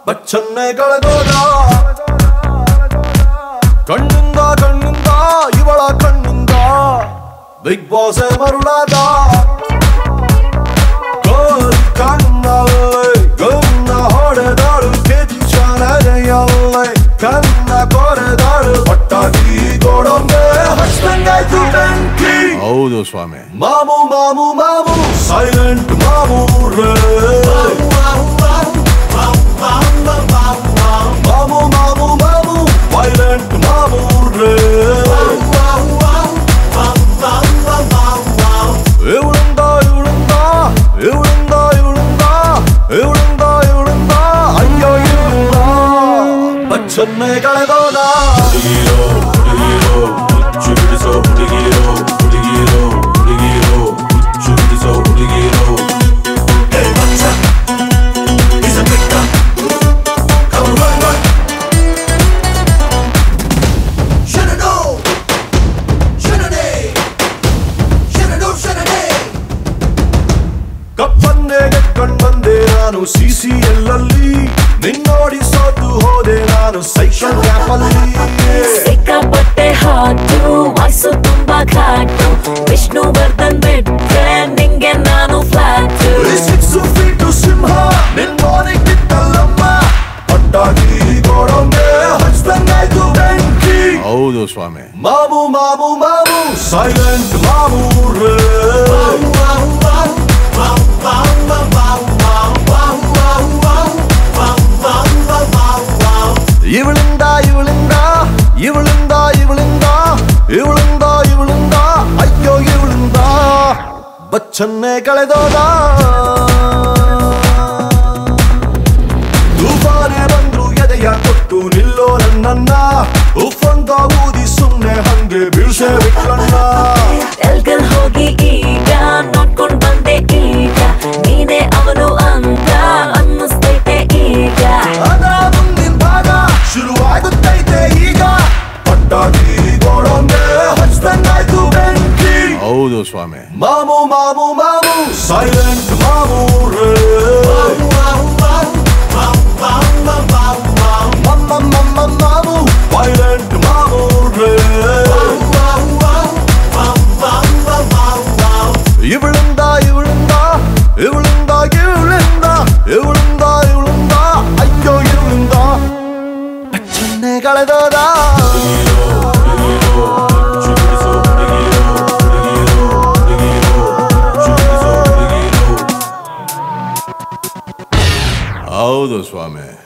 ಬಚ್ಚನ್ನೇ ಕಳೆದೋದ ಕಣ್ಣಿಂದ ಕಣ್ಣಿಂದ ಇವಳ ಕಣ್ಣಿಂದ ಬಿಗ್ ಬಾಸ್ ಮರುಳಾದ ಗೋಲ್ ಕಣ್ಣಲ್ಲಿ ಗನ್ನ ಹೊಡೆದಾಳು ಕಿಚ್ಚನರೆಯಲ್ಲೇ ಕನ್ನ ಕೊರೆದಾಳು ಒಟ್ಟಾಗಿ ಗೋಡೊಂದೆ ಹಚ್ದಂಗಾಯ್ತು ಬೆಂಕಿ. ಹೌದು ಸ್ವಾಮಿ. ಮಾಮು ಮಾಮು ಮಾಮು ಸೈಲೆಂಟ್ ಮಾಮು ರೇ ಮಾಮು ಮಾಮು ಮಾಮು ವೈಲೆಂಟ್ ಮಾಮು ರೇ ಇವಳಿಂದ ಇವಳಿಂದ ಇವಳಿಂದ ಇವಳಿಂದ ಇವಳಿಂದ ಇವಳಿಂದ ಅಯ್ಯೋ ಇವಳಿಂದ ಬಚ್ಚನ್ನೇ ಕಳೆದೋದ. ಹುಡುಗಿರೋ ಹುಡುಗಿರೋ ಹುಚ್ಚು ಬಿಡಿಸೋ ಹುಡುಗಿರೋ ಹುಡುಗಿರೋ ಹುಡುಗಿರೋ ಹುಚ್ಚು ಬಿಡಿಸೋ ಹುಡುಗಿರೋ. ಕಪ್ಪನ್ನೇ ಗೆಟ್ಕೊಂಡ್ ಬಂದೆ ನಾನು CCL ಅಲ್ಲಿ ನಿನ್ನೋಡಿ ಸೋತು ಹೋದೆ ನಾನು ಸೈಕಲ್ ಗ್ಯಾಪಲ್ಲಿ. ಸಿಕ್ಕಾಪಟ್ಟೆ ಹಾಟು ವಾಯ್ಸು ತುಂಬಾ ಘಾಟು ವಿಷ್ಣುವರ್ಧನ್ ಬಿಟ್ರೆ ನಿಂಗೆ ನಾನು ಫ್ಲಾಟ್. 6 ಫೀಟು ಸಿಂಹ ನಿನ್ನೋನಿಗೆ ಬಿಟ್ಟಲ್ಲಮ್ಮ ಒಟ್ಟಾಗಿ ಗೋಡೊಂದೆ ಹಚ್ದಂಗಾಯ್ತು ಬೆಂಕಿ. ಹೌದು ಸ್ವಾಮಿ. ಮಾಮು ಮಾಮು ಮಾಮು ಸೈಲೆಂಟ್ ಮಾಮು ರೇ ಇವಳಿಂದ ಇವಳಿಂದ ಇವಳಿಂದ ಇವಳಿಂದ ಇವಳಿಂದ ಇವಳಿಂದ ಅಯ್ಯೋ ಇವಳಿಂದ ಬಚ್ಚನ್ನೇ ಕಳೆದೋದ. ತೂಫಾನೆ ಬಂದ್ರು ಎದೆಯ ಕೊಟ್ಟು ನಿಲ್ಲೋ ನನ್ನನ್ನ ಉಫಂತ ಊದಿ ಸುಮ್ನೆ ಹಂಗೆ ಬೀಳ್ಸೆ ಬಿಟ್ಲಣ್ಣ. ಎಲ್ಗಲ್ ಹೋಗಿ ಈಗ ನೋಡ್ಕೊಂಡ್ ಬಂದೆ ಈಗ ನೀನೇ ಅವನು ಅಂತ ಅನ್ನಿಸ್ತೈತೆ ಈಗ. ಅದ ಮುಂದಿನ ಭಾಗ ಶುರುವಾಗುತ್ತೈತೆ ಈಗ ಒಟ್ಟಾಗಿ ಗೋಡೊಂದೆ ಹಚ್ದಂಗಾಯ್ತು ಬೆಂಕಿ. ಹೌದು ಸ್ವಾಮಿ. ಮಾಮು ಮಾಮು ಮಾಮು ಸೈಲೆಂಟ್ ಮಾಮು ರೇ ಮಾಮು ವೈಲೆಂಟ್ ಮಾಮು ರೇ ಇವಳಿಂದ ಇವಳಿಂದ ಇವಳಿಂದ ಇವಳಿಂದ ಇವಳಿಂದ ಇವಳಿಂದ ಅಯ್ಯೋ ಇವಳಿಂದ ಬಚ್ಚನ್ನೇ ಕಳೆದೋದ. ಹೌದು ಸ್ವಾಮಿ.